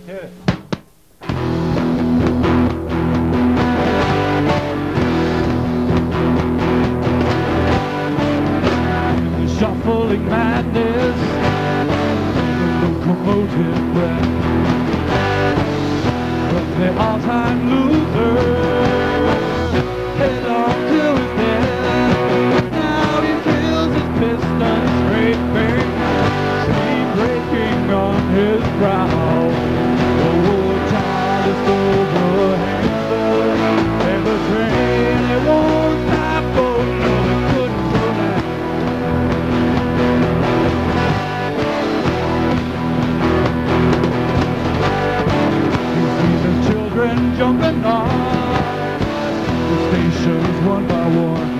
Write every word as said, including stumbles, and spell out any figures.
Hit it. Shuffling madness, the locomotive breath from the all-time loser, headlong to his death. Now he feels his pistons scraping, steam breaking on his brow. The war child is overhanging, and the train it won't stop going, no it couldn't go now. Children jumping on the stations one by one.